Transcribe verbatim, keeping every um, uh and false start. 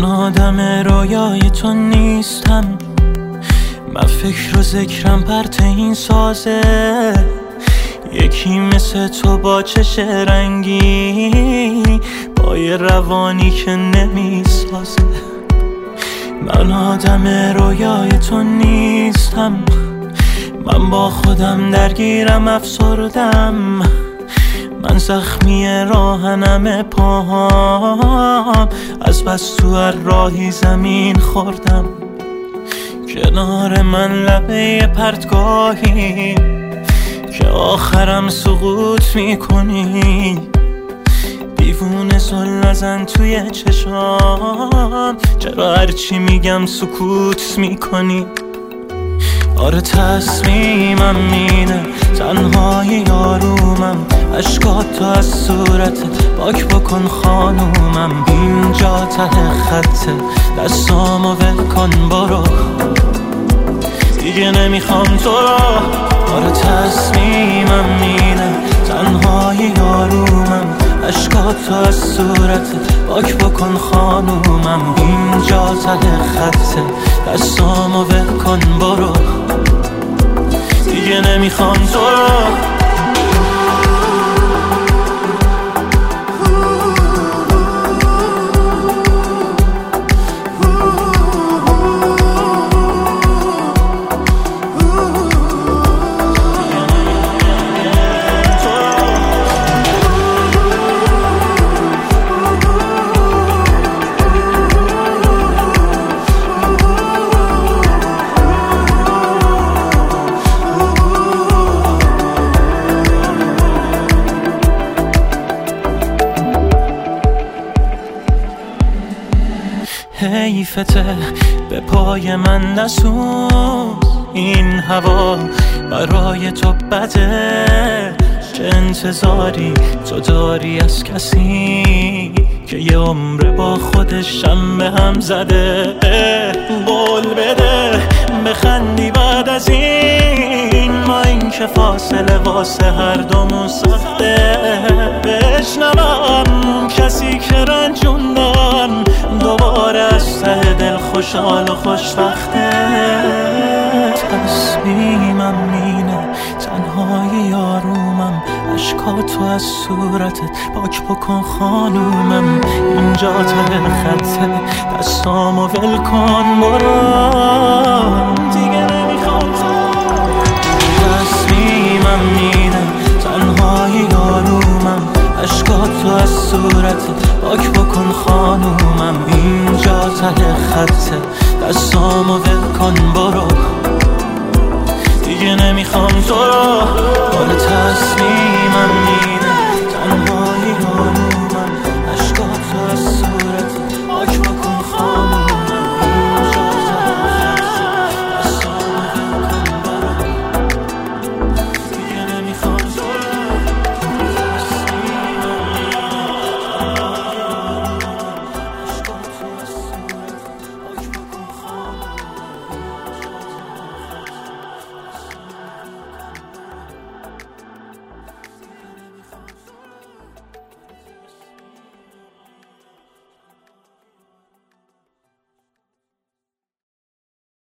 من آدم رویای تو نیستم، من فکر و ذکرم پرت این سازه. یکی مثل تو با چش رنگی، با یه روانی که نمیسازه. من آدم رویای تو نیستم، من با خودم درگیرم افسردم. من زخمی راهنم پاهام، از بس تو هر راهی زمین خوردم. کنار من لبه پرتگاهی که آخرم سقوط میکنی. دیوونه زل نزن توی چشام، چرا هرچی میگم سکوت میکنی؟ آره تصمیمم اینه، تنهای آرومم. اشکات تو از صورتت پاک بکن خانومم. اینجا ته خطه، دستامو ول کن برو، دیگه نمیخوام تو رو. آره تصمیمم اینه، تنهای آرومم. اشکات تو از صورتت پاک بکن خانومم. اینجا ته خطه، دستامو ول کن برو، دیگه نمیخوام تو رو. حیفته به پای من نسوز، این هوا برای تو بده. چه انتظاری تو داری از کسی که یه عمر با خودشم به هم زده؟ قول بده بخندی بعد از این، ما این که فاصله واسه هر دومون سخته. بشنوم کسی که رنجوندم دوباره از ته دل خوشحال و خوشبخته. تصمیمم اینه، تنهای آرومم. اشکاتو از صورتت پاک بکن خانومم. اینجا ته خطه، دستامو ول کن برو، دیگه نمیخوام تو. تصمیمم اینه، تنهای آرومم. اشکاتو از صورتت پاک بکن خانومم. اینجا ته خطه، دستامو ول کن برو، دیگه نمیخوام تو رو. آره تصمیم